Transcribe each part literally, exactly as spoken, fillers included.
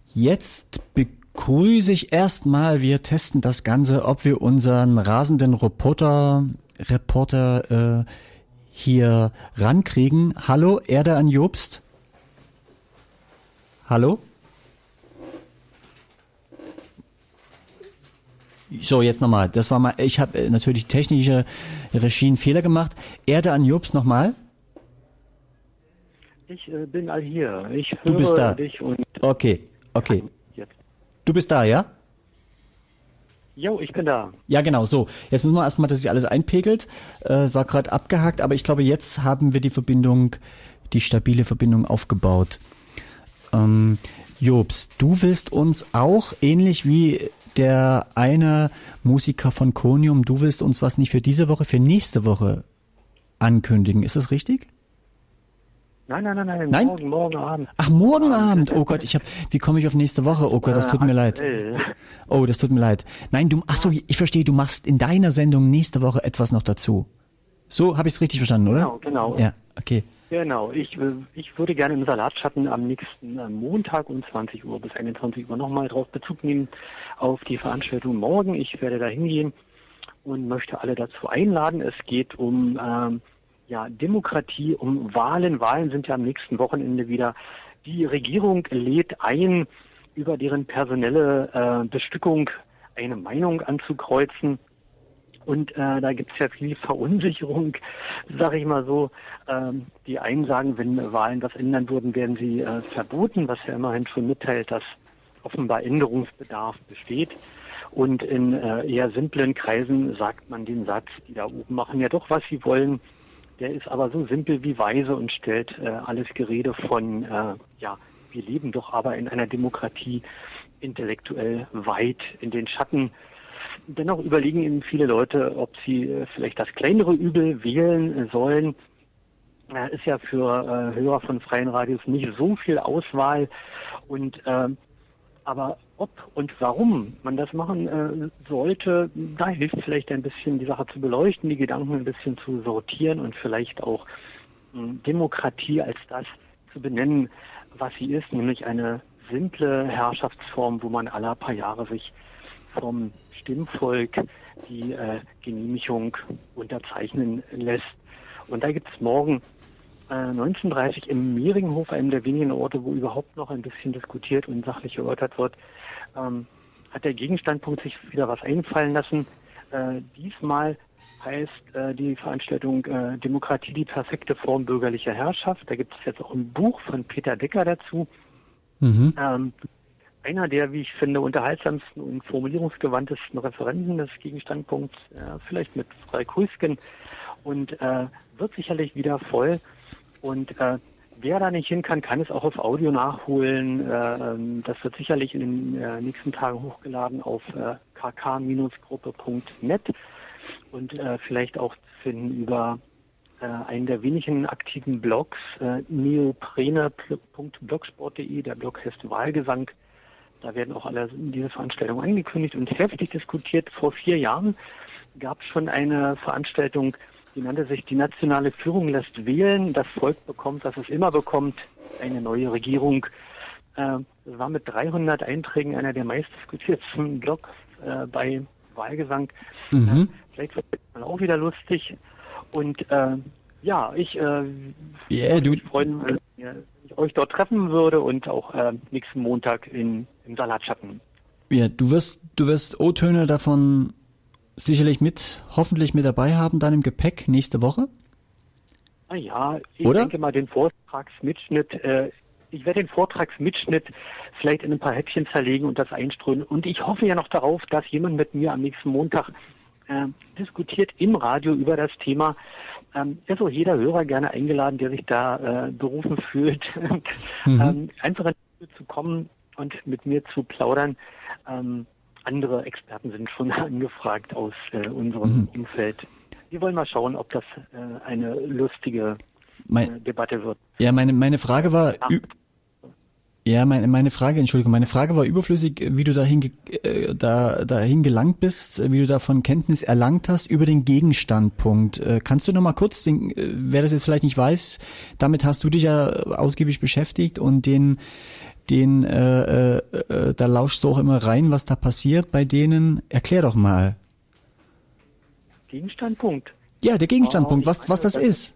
Jetzt begrüße ich erstmal, wir testen das Ganze, ob wir unseren rasenden Reporter, Reporter äh, hier rankriegen. Hallo, Erde an Jobst. Hallo? So, jetzt nochmal. Das war mal, ich habe natürlich technische Regie einen Fehler gemacht. Erde an Jobst nochmal. Ich äh, bin all hier. Ich höre du bist da. dich und... Okay, okay. Jetzt. Du bist da, ja? Jo, ich bin da. Ja, genau, so. Jetzt müssen wir erstmal, dass sich alles einpegelt. Äh, war gerade abgehakt, aber ich glaube, jetzt haben wir die Verbindung, die stabile Verbindung aufgebaut. Ähm, Jobst, du willst uns auch, ähnlich wie der eine Musiker von Konium, du willst uns was nicht für diese Woche, für nächste Woche ankündigen. Ist das richtig? Nein, nein, nein, nein, nein? morgen, morgen Abend. Ach, morgen Abend. Oh Gott, ich hab, wie komme ich auf nächste Woche? Oh Gott, das tut mir leid. Oh, das tut mir leid. Nein, du, ach so, ich verstehe, du machst in deiner Sendung nächste Woche etwas noch dazu. So, habe ich es richtig verstanden, oder? Genau, genau. Ja, okay. Genau, ich, ich würde gerne im Salatschatten am nächsten Montag um zwanzig Uhr bis einundzwanzig Uhr nochmal drauf Bezug nehmen auf die Veranstaltung morgen. Ich werde da hingehen und möchte alle dazu einladen. Es geht um ähm, ja, Demokratie, um Wahlen. Wahlen sind ja am nächsten Wochenende wieder. Die Regierung lädt ein, über deren personelle äh, Bestückung eine Meinung anzukreuzen. Und äh, da gibt es ja viel Verunsicherung, sage ich mal so. Ähm, die einen sagen, wenn Wahlen was ändern würden, werden sie äh, verboten, was ja immerhin schon mitteilt, dass offenbar Änderungsbedarf besteht. Und in äh, eher simplen Kreisen sagt man den Satz, die da oben machen ja doch, was sie wollen. Der ist aber so simpel wie weise und stellt äh, alles Gerede von, äh, ja, wir leben doch aber in einer Demokratie intellektuell weit in den Schatten. Dennoch überlegen eben viele Leute, ob sie äh, vielleicht das kleinere Übel wählen äh, sollen. Äh, ist ja für äh, Hörer von freien Radios nicht so viel Auswahl. Und äh, aber ob und warum man das machen äh, sollte, da hilft vielleicht ein bisschen die Sache zu beleuchten, die Gedanken ein bisschen zu sortieren und vielleicht auch mh, Demokratie als das zu benennen, was sie ist, nämlich eine simple Herrschaftsform, wo man alle paar Jahre sich vom Stimmvolk die äh, Genehmigung unterzeichnen lässt. Und da gibt es morgen äh, neunzehn Uhr dreißig im Mehringhof, einem der wenigen Orte, wo überhaupt noch ein bisschen diskutiert und sachlich erörtert wird, ähm, hat der Gegenstandpunkt sich wieder was einfallen lassen. Äh, diesmal heißt äh, die Veranstaltung äh, Demokratie, die perfekte Form bürgerlicher Herrschaft. Da gibt es jetzt auch ein Buch von Peter Decker dazu. Mhm. Ähm, einer der, wie ich finde, unterhaltsamsten und formulierungsgewandtesten Referenten des Gegenstandpunkts, äh, vielleicht mit Frau Krüsken, und äh, wird sicherlich wieder voll. Und äh, wer da nicht hin kann, kann es auch auf Audio nachholen. Äh, das wird sicherlich in den äh, nächsten Tagen hochgeladen auf äh, k k Gruppe Punkt net und äh, vielleicht auch zu finden über äh, einen der wenigen aktiven Blogs, äh, neoprene Punkt blogsport Punkt de. Der Blog heißt Wahlgesang. Da werden auch alle diese Veranstaltungen angekündigt und heftig diskutiert. Vor vier Jahren gab es schon eine Veranstaltung, die nannte sich Die nationale Führung lässt wählen. Das Volk bekommt, was es immer bekommt, eine neue Regierung. Äh, das war mit dreihundert Einträgen einer der meistdiskutierten Blogs äh, bei Wahlgesang. Mhm. Äh, vielleicht wird es mal auch wieder lustig. Und äh, ja, ich äh, yeah, würde mich freuen, wenn ich euch dort treffen würde und auch äh, nächsten Montag in, im Salatschatten. Ja, du wirst, du wirst O-Töne davon sicherlich mit, hoffentlich mit dabei haben, dann im Gepäck nächste Woche? Na ja, ich Oder? denke mal den Vortragsmitschnitt, äh, ich werde den Vortragsmitschnitt vielleicht in ein paar Häppchen zerlegen und das einströmen. Und ich hoffe ja noch darauf, dass jemand mit mir am nächsten Montag äh, diskutiert im Radio über das Thema. Ähm, ist auch jeder Hörer gerne eingeladen, der sich da äh, berufen fühlt, mhm. ähm, einfach zu kommen und mit mir zu plaudern. Ähm, andere Experten sind schon angefragt aus äh, unserem mhm. Umfeld. Wir wollen mal schauen, ob das äh, eine lustige mein, äh, Debatte wird. Ja, meine meine Frage war Ach. ja meine meine Frage, Entschuldigung, meine Frage war überflüssig, wie du dahin äh, da dahin gelangt bist, wie du davon Kenntnis erlangt hast über den Gegenstandpunkt. Äh, kannst du noch mal kurz, den, wer das jetzt vielleicht nicht weiß, damit hast du dich ja ausgiebig beschäftigt und den den, äh, äh, da lauschst du auch immer rein, was da passiert bei denen. Erklär doch mal. Gegenstandpunkt. Ja, der Gegenstandpunkt, Oh, was, was das ist.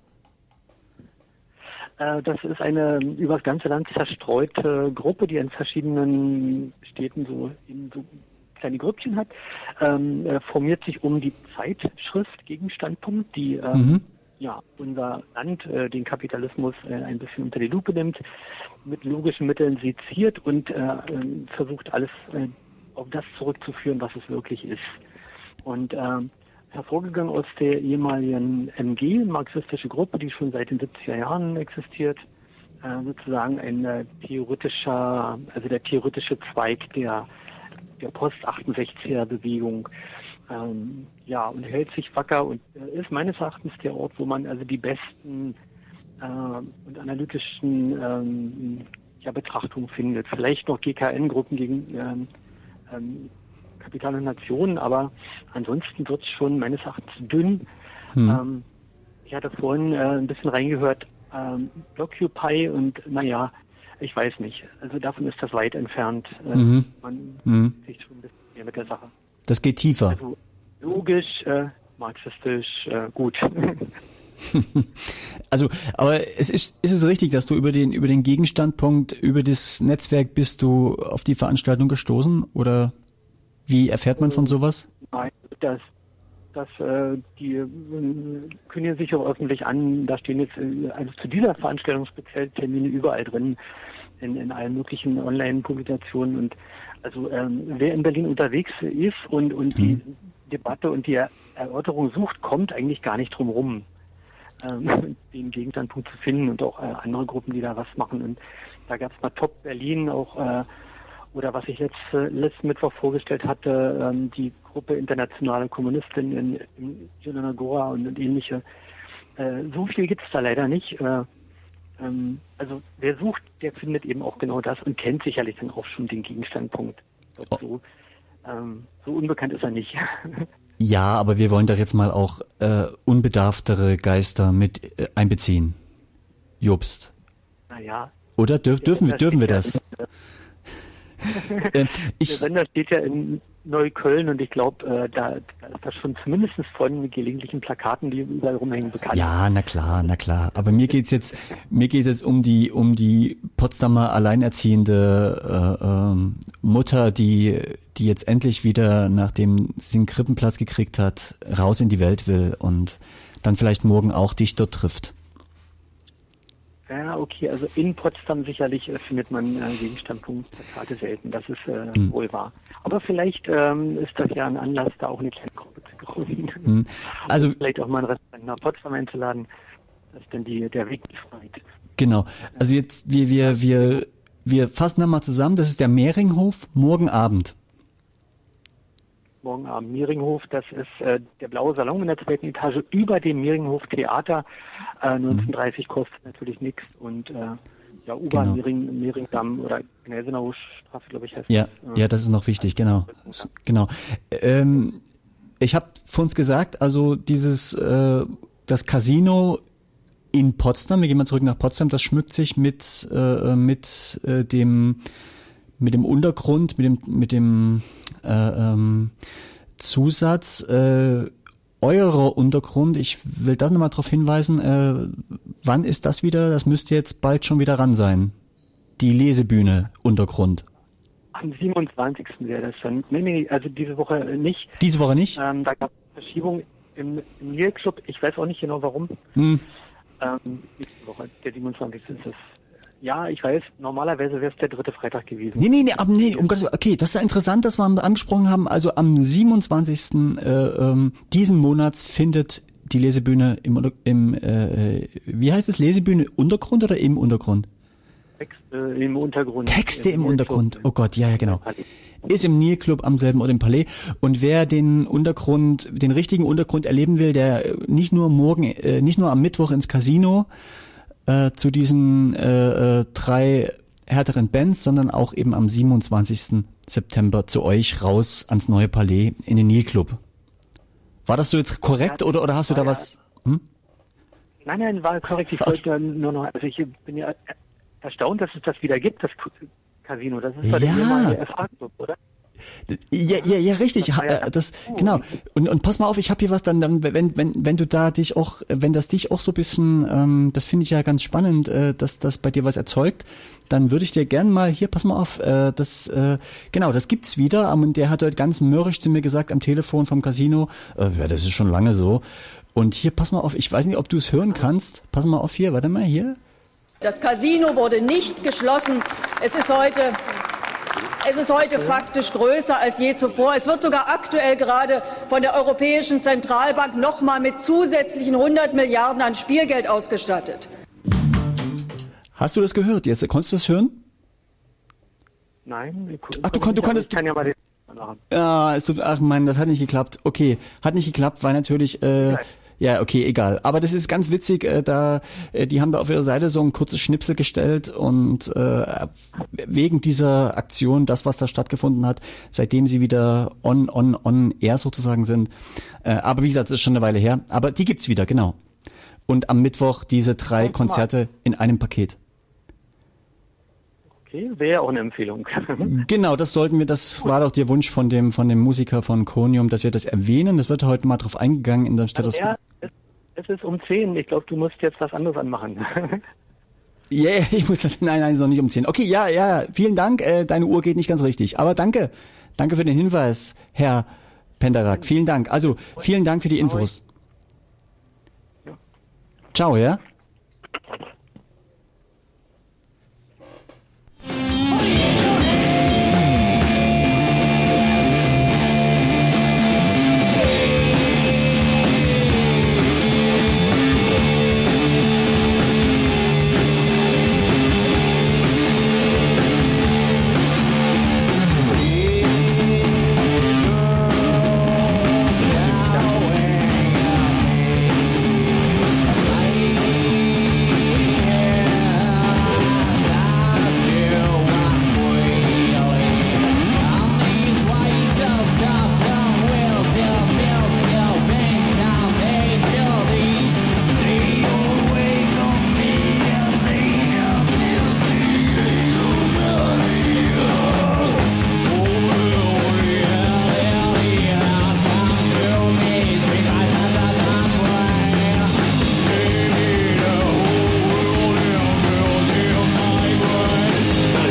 Äh, das ist eine über das ganze Land zerstreute Gruppe, die in verschiedenen Städten so, in so kleine Grüppchen hat, ähm, äh, formiert sich um die Zeitschrift Gegenstandpunkt, die ähm, mhm. ja, unser Land, äh, den Kapitalismus äh, ein bisschen unter die Lupe nimmt, mit logischen Mitteln seziert und äh, äh, versucht alles äh, auf das zurückzuführen, was es wirklich ist. Und ähm, hervorgegangen aus der ehemaligen M G, marxistische Gruppe, die schon seit den siebziger Jahren existiert, äh, sozusagen ein äh, theoretischer, also der theoretische Zweig der, der Post-achtundsechziger Bewegung. Ähm, ja, und hält sich wacker und äh, ist meines Erachtens der Ort, wo man also die besten äh, und analytischen ähm, ja, Betrachtungen findet. Vielleicht noch G K N-Gruppen gegen ähm, ähm, Kapital und Nationen, aber ansonsten wird es schon meines Erachtens dünn. Hm. Ähm, ich hatte vorhin äh, ein bisschen reingehört, ähm, Blockupy und naja, ich weiß nicht. Also davon ist das weit entfernt. Äh, mhm. Man mhm. sich schon ein bisschen mehr mit der Sache. Das geht tiefer. Also logisch, äh, marxistisch, äh, gut. Also, aber es ist, ist es richtig, dass du über den, über den Gegenstandpunkt, über das Netzwerk bist du auf die Veranstaltung gestoßen oder wie erfährt man von sowas? Nein, das, das, äh, die äh, kündigen sich auch öffentlich an. Da stehen jetzt äh, also zu dieser Veranstaltung speziell Termine überall drin, in, in allen möglichen Online-Publikationen. Und also ähm, wer in Berlin unterwegs ist und, und die hm. Debatte und die Erörterung sucht, kommt eigentlich gar nicht drum rum, ähm, den Gegenstandpunkt zu finden und auch äh, andere Gruppen, die da was machen. Und da gab es mal Top Berlin auch äh, oder was ich jetzt äh, letzten Mittwoch vorgestellt hatte, ähm, die Gruppe Internationale Kommunisten in, in Jelena Góra und, und ähnliche. Äh, so viel gibt es da leider nicht. Äh, ähm, also wer sucht, der findet eben auch genau das und kennt sicherlich dann auch schon den Gegenstandpunkt. Oh. So, ähm, so unbekannt ist er nicht. Ja, aber wir wollen doch jetzt mal auch äh, unbedarftere Geister mit äh, einbeziehen. Jobst. Naja. Oder dürf, dürfen, wir, dürfen wir das? äh, ich, Der Sender steht ja in Neukölln und ich glaube, äh, da, da ist das schon zumindest von gelegentlichen Plakaten, die überall rumhängen, bekannt. Ja, na klar, na klar. Aber mir geht's jetzt, mir geht's jetzt um die, um die Potsdamer alleinerziehende äh, ähm, Mutter, die, die jetzt endlich wieder, nachdem sie einen Krippenplatz gekriegt hat, raus in die Welt will und dann vielleicht morgen auch dich dort trifft. Ja, okay, also in Potsdam sicherlich äh, findet man äh, Gegenstandpunkt-Plakate selten, das ist äh, hm. wohl wahr. Aber vielleicht ähm, ist das ja ein Anlass, da auch eine kleine Gruppe zu gründen. Hm. Also und vielleicht auch mal ein Restaurant nach Potsdam einzuladen, das ist dann die, der Weg nicht weit. Genau, also jetzt, wir, wir, wir, wir fassen da mal zusammen, das ist der Mehringhof, morgen Abend. Morgen Abend Mehringhof, das ist äh, der blaue Salon in der zweiten Etage über dem Mehringhof Theater. Äh, neunzehnhundertdreißig mhm. kostet natürlich nichts und äh, ja, U-Bahn, genau. Mehring, Mehringdamm oder Gneisenauer Straße, glaube ich, heißt ja, das. Äh, ja, das ist noch wichtig, genau. Genau. Ähm, ich habe vor uns gesagt, also dieses äh, das Casino in Potsdam, wir gehen mal zurück nach Potsdam, das schmückt sich mit äh, mit äh, dem mit dem Untergrund, mit dem mit dem äh, ähm, Zusatz äh, eurer Untergrund. Ich will da nochmal darauf hinweisen, äh, wann ist das wieder? Das müsste jetzt bald schon wieder ran sein. Die Lesebühne Untergrund. Am siebenundzwanzigsten wäre das dann. Nee, nee, also diese Woche nicht. Diese Woche nicht? Ähm, da gab es Verschiebung im, im Nil Club. Ich weiß auch nicht genau warum. Hm. Ähm, nächste Woche, der siebenundzwanzigste ist das. Ja, ich weiß, normalerweise wäre es der dritte Freitag gewesen. Nee, nee, nee, aber nee, um Gottes Willen. Okay, das ist ja interessant, dass wir angesprochen haben. Also am siebenundzwanzigsten Äh, ähm, diesen Monats findet die Lesebühne im, im äh, wie heißt es, Lesebühne Untergrund oder im Untergrund? Texte im Untergrund. Texte im, im Untergrund, oh Gott, ja, ja, genau. Ist im Nil Club am selben Ort im Palais. Und wer den Untergrund, den richtigen Untergrund erleben will, der nicht nur morgen, äh, nicht nur am Mittwoch ins Casino, Äh, zu diesen äh, äh, drei härteren Bands, sondern auch eben am siebenundzwanzigsten September zu euch raus ans Neue Palais in den Nil Club. War das so jetzt korrekt ja, oder oder hast du da ja. was? Hm? Nein, nein, war korrekt. Ich wollte nur noch, also ich bin ja erstaunt, dass es das wieder gibt. Das Casino. Das ist bei Ja. dem ehemaligen F A-Club, oder? Ja, ja, ja, richtig. Das war ja Ha- Das, cool. genau. Und, und pass mal auf, ich habe hier was dann, dann, wenn, wenn, wenn du da dich auch, wenn das dich auch so ein bisschen, ähm, das finde ich ja ganz spannend, äh, dass das bei dir was erzeugt, dann würde ich dir gern mal, hier, pass mal auf, äh, das, äh, genau, das gibt's wieder. Und der hat heute ganz mürrisch zu mir gesagt am Telefon vom Casino, äh, ja, das ist schon lange so. Und hier, pass mal auf, ich weiß nicht, ob du es hören kannst. Pass mal auf hier, warte mal hier. Das Casino wurde nicht geschlossen. Es ist heute, es ist heute faktisch größer als je zuvor. Es wird sogar aktuell gerade von der Europäischen Zentralbank noch mal mit zusätzlichen hundert Milliarden an Spielgeld ausgestattet. Hast du das gehört jetzt? Konntest du das hören? Nein. Ich, Ach, du kon- du aber konntest- Ich kann ja mal den machen. Ja, es tut, ach Mann, das hat nicht geklappt. Okay, hat nicht geklappt, weil natürlich, äh, Nein. ja, okay, egal. Aber das ist ganz witzig, äh, da, äh, die haben da auf ihrer Seite so ein kurzes Schnipsel gestellt und äh, wegen dieser Aktion, das, was da stattgefunden hat, seitdem sie wieder on, on, on air sozusagen sind. Äh, aber wie gesagt, das ist schon eine Weile her. Aber die gibt's wieder, genau. Und am Mittwoch diese drei Guck mal. Konzerte in einem Paket. Okay, wäre auch eine Empfehlung. Genau, das sollten wir, das war doch der Wunsch von dem von dem Musiker von Kronium, dass wir das erwähnen. Das wird heute mal drauf eingegangen in der Stadt. Also, ja, es, es ist um zehn. Ich glaube, du musst jetzt was anderes anmachen. Ja, yeah, ich muss, nein, nein, ist noch nicht um zehn. Okay, ja, ja, vielen Dank, äh, deine Uhr geht nicht ganz richtig. Aber danke, danke für den Hinweis, Herr Penderak. Vielen Dank. Also, vielen Dank für die Infos. Ciao, ja?